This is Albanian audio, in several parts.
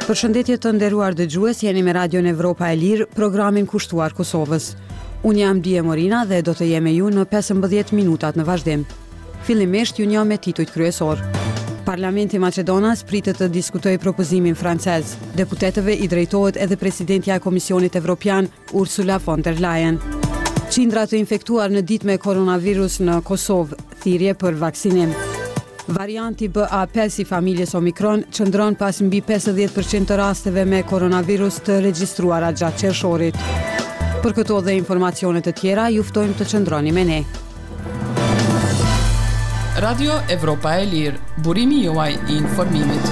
Përshëndetje të nderuar dëgjues, jeni me Radion Evropa e Lirë, programin kushtuar Kosovës. Unë jam Dije Morina dhe do të jem me ju në 15 minutat në vazhdim. Fillimisht ju njoh me titujt kryesor. Parlamenti Maqedonas pritet të diskutojë propozimin francez. Deputetëve i drejtohet edhe presidentja e Komisionit Evropian Ursula von der Leyen. Qindra të infektuar në ditë me koronavirus në Kosovë, thirrje për vaksinim. Varianti BA5 i familjes Omikron qëndron pas mbi 50% të rasteve me koronavirus të regjistruara gjatë qershorit. Për këto dhe informacionet të tjera, ju ftojmë të qëndroni me ne. Radio Evropa e Lirë, burimi juaj i informimit.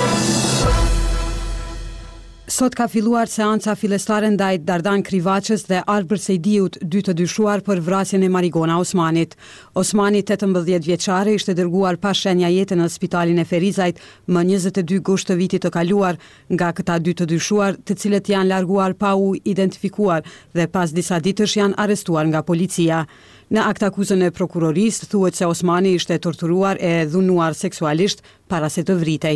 Sot ka filluar seanca fillestare ndaj Dardan Krivaçës dhe Albert Sejdiut, dy të dyshuar për vrasjen e Marigona Osmanit. Osmani, 18 vjeçare, ishte dërguar pa shenja jete në spitalin e Ferizajt më 22 gusht të vitit të kaluar nga këta dy të dyshuar, të cilët janë larguar pa u identifikuar dhe pas disa ditësh janë arrestuar nga policia. Në akt akuzën e prokurorisë thuhet se Osmani ishte torturuar e dhunuar seksualisht para se të vritej.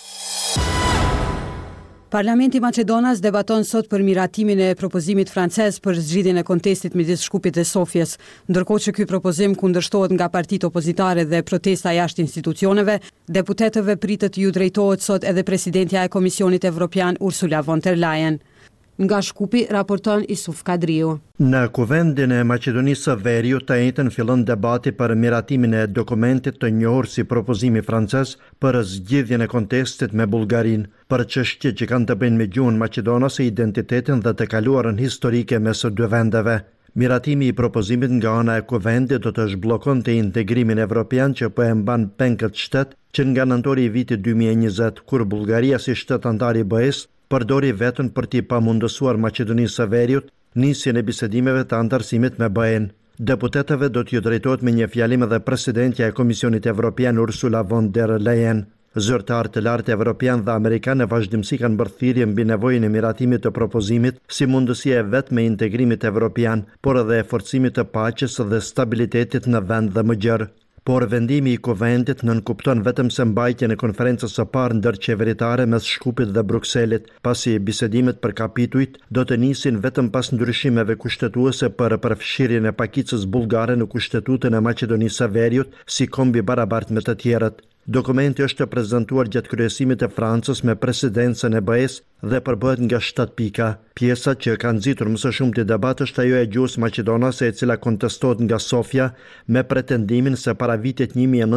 Parlamenti Maqedonas debaton sot për miratimin e propozimit francez për zgjidhjen e kontestit midis Shkupit dhe Sofjes. Ndërkohë që ky propozim kundërshtohet nga partitë opozitare dhe protesta jashtë institucioneve, deputetëve pritet ju drejtohet sot edhe presidentja e Komisionit Evropian Ursula von der Leyen. Nga Shkupi raporton Isuf Kadriu. Në kuvendin e Maqedonisë së Veriut të njëjtën fillon debati për miratimin e dokumentit të njohur si propozimi francez për zgjidhjen e kontestit me Bullgarinë, për çështje që kanë të bëjnë me gjuhën maqedonase, identitetin dhe të kaluarën historike mes së dy vendeve. Miratimi i propozimit nga ana e kuvendit do të zhbllokonte integrimin evropian që po e mban penkët shtet që nga nëntori i vitit 2020, kur Bullgaria si shtet antar i BE-s përdori vetën për t'i pamundësuar Maqedonisë së Veriut nisjen e bisedimeve të antarësimit me BE-n. Deputetëve do t'ju drejtohet me një fjalim edhe presidentja e Komisionit Evropian Ursula von der Leyen. Zyrtarë të lartë evropian dhe amerikan në vazhdimsi kanë bërë thirrje mbi nevojën e miratimit të propozimit si mundësi e vetme e integrimit evropian, por edhe e forcimit të paqes dhe stabilitetit në vend dhe më gjerë. Por vendimi i kuvendit nënkupton vetëm se mbajtjen e konferencës së parë ndërqeveritare mes Shkupit dhe Brukselit, pasi bisedimet për kapitujt do të nisin vetëm pas ndryshimeve kushtetuese për përfshirjen e pakicës bullgare në kushtetutën e Maqedonisë së Veriut si kombi barabart me të tjerët. Dokumenti është prezantuar gjatë kryesimit e Francës me presidencën e BE-s dhe përbëhet nga 7 pika. Pjesa që ka nxitur më së shumti debat është ajo e gjuhës maqedonase, e cila kontestohet nga Sofja me pretendimin se para vitit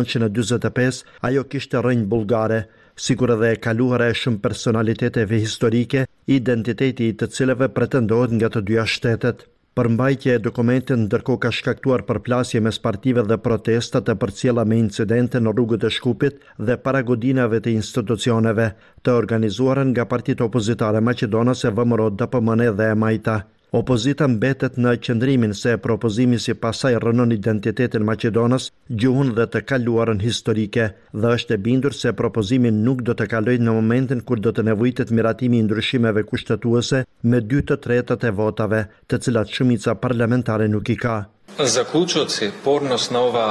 1945 ajo kishte rrënjë bullgare, sikur edhe e kaluara e shumë personaliteteve historike, identiteti i të cilëve pretendohet nga të dyja shtetet. Përmbajtja e dokumentit ndërkohë ka shkaktuar përplasje mes partive dhe protesta të përcjella me incidente në rrugët e Shkupit dhe paragodinave të institucioneve, të organizuara nga partitë opozitare maqedonase VMRO, DPMN dhe EMAITA. Opozita mbetet në qëndrimin se propozimi si pasaj rënon identitetin Maqedonas, gjuhën dhe të kaluarën historike, dhe është e bindur se propozimi nuk do të kalojë në momentin kur do të nevojitet miratimi i ndryshimeve kushtetuese me 2/3 e votave, të cilat shumica parlamentare nuk i ka. Zaključoci pornosna ova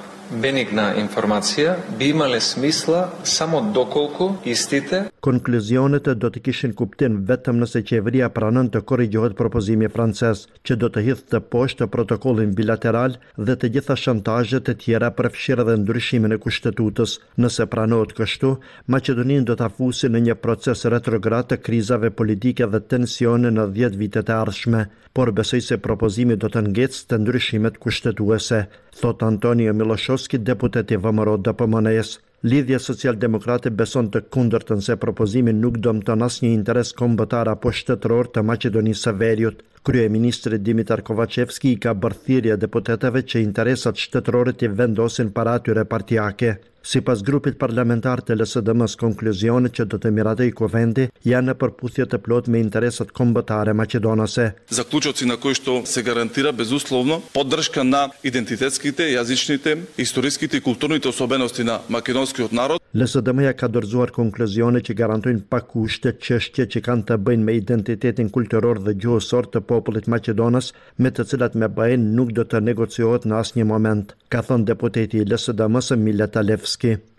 benigna informacija bi imale smisla samo dokoliko istite. Konkluzionet do të kishin kuptim vetëm nëse qeveria pranon të korrigjohet propozimi francez, që do të hidhë të poshtë protokollin bilateral dhe të gjitha shantazhet e tjera përfshirë dhe ndryshimin e kushtetutës. Nëse pranohet kështu, Maqedoninë do të afusi në një proces retrograd të krizave politike dhe tensione në 10 vitet e ardhshme, por besoj se propozimi do të ngecë të ndryshimet kushtetuese, thot Antonio Miloshovski, deputet i VMRO DPMN-s. Lidhja Social-Demokrate beson të kundërtën se propozimi nuk dëmton asnjë interes kombëtar apo shtetëror të Maqedonisë së Veriut. Kryeministri Dimitar Kovacevski i ka bërë thirrje deputetëve që interesat shtetërore të vendosin para atyre partijake. Sipas grupit parlamentar të LSDM-s, konkluzionet që do të miratoj kuvendi janë në përputhje të plot me interesat kombëtare maqedonase. Заклучоци на кои што се гарантира безусловно поддршка на идентитетските, јазичните, историските и културните особености на македонскиот народ. LSDM-ja ka dorëzuar konkluzione që garantojnë pa kushte çështje që kanë të bëjnë me identitetin kulturor dhe gjuhësor të popullit maqedonas, me të cilat me BE-n nuk do të negociohet në asnjë moment, ka thënë deputeti i LSDM-s Milet Alevski.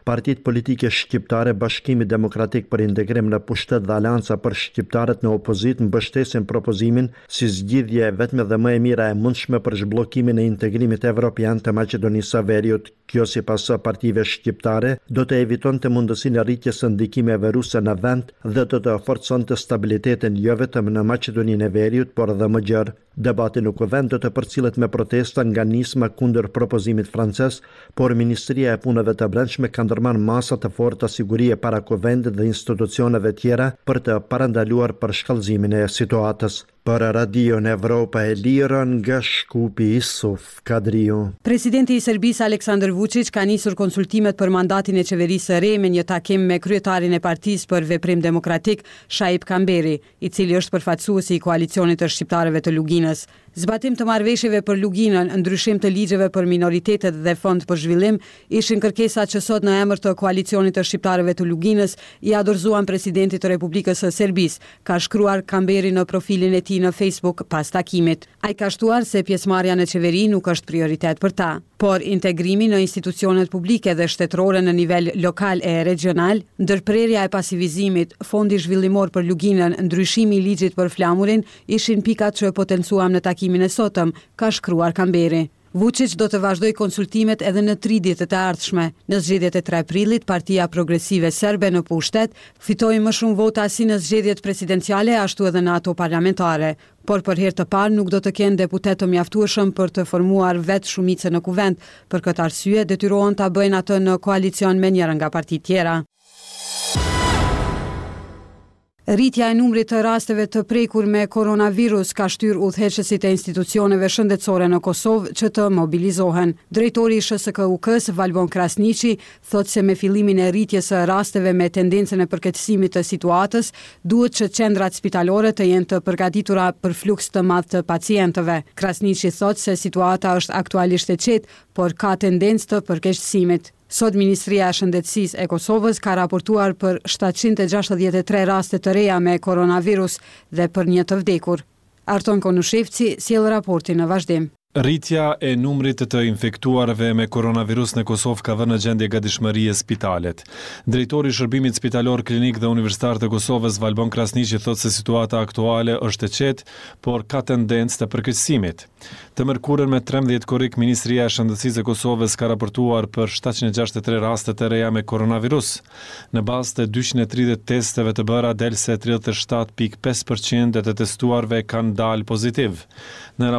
Partitë politike shqiptare, Bashkimi Demokratik për Integrim në Pushtet dhe Alianca për Shqiptarët në Opozitë mbështesin propozimin si zgjidhje e vetme dhe më e mira e mundshme për zhbllokimin e integrimit evropian të Maqedonisë së Veriut. Kjo sipas partive shqiptare do të evitonte mundësinë e rritjes së ndikimeve ruse në vend dhe do të forconte stabilitetin jo vetëm në Maqedoninë e Veriut, por edhe më gjerë. Debati në Kuvend do të përcillet me protesta nga nisma kundër propozimit francez, por Ministria e Punëve të Brendshme ka ndërmarrë masa të forta sigurie para Kuvendit dhe institucioneve tjera për të parandaluar për shkallëzimin e situatës. Për Radion Evropa e Lirë nga Shkupi Isuf Kadriu. Presidenti i Serbisë Aleksandar Vučić ka nisur konsultimet për mandatin e qeverisë së re me një takim me kryetarin e Partisë për Veprim Demokratik, Shaip Kamberi, i cili është përfaqësuesi i koalicionit të shqiptarëve të Luginës. Zbatim të marrëveshjeve për Luginën, ndryshim të ligjeve për minoritetet dhe fond për zhvillim ishin kërkesat që sot në emër të koalicionit të shqiptarëve të Luginës i adorzuan presidentit të Republikës së Serbisë, ka shkruar Kamberi në profilin e tij në Facebook pas takimit. Ai ka shtuar se pjesëmarrja në qeveri nuk është prioritet për ta, por integrimi në institucionet publike dhe shtetërore në nivel lokal e regional, ndërprerja e pasivizimit, fondi zhvillimor për Luginën, ndryshimi i ligjit për flamurin ishin pikat që potencuam në takimin e sotëm, ka shkruar Kamberi. Vučić do të vazhdoj konsultimet edhe në 3 ditët e ardhshme. Në zgjedhjet e 3 prillit, Partia Progresive Serbe në pushtet fitoi më shumë vota si në zgjedhjet presidenciale ashtu edhe në ato parlamentare, por për herë të parë nuk do të kenë deputet të mjaftueshëm për të formuar vetë shumicën në Kuvend. Për këtë arsye detyrohen ta bëjnë atë në koalicion me njëra nga partitë tjera. Rritja e numrit të rasteve të prekur me koronavirus ka shtyr udhëheqësit e institucioneve shëndetësore në Kosovë që të mobilizohen. Drejtori i SSKUK-s, Valbon Krasniqi, thotë se me fillimin e rritjes së rasteve me tendencën e përkeqësimit të situatës, duhet që qendrat spitalore të jenë të përgatitura për fluks të madh të pacientëve. Krasniqi thotë se situata është aktualisht e qetë, por ka tendencë të përkeqësimit. Sot Ministria e Shëndetësisë e Kosovës ka raportuar për 763 raste të reja me koronavirus dhe për 1 të vdekur. Arton Konushevci sjell raportin në vazhdim. Rritja e numrit të infektuarve me koronavirus në Kosovë ka vënë në gjendje gatishmërie spitalet. Drejtori i Shërbimit Spitalor Klinik dhe Universitar të Kosovës, Valbon Krasniqi, thotë se situata aktuale është e qetë, por ka tendencë të përkeqësimit. Të mërkurën me 13 korrik, Ministria e Shëndetësisë e Kosovës ka raportuar për 763 raste të reja me koronavirus. Në bazë të 230 testeve të bëra, del se 37.5% e të testuarve kanë dalë pozitiv. Në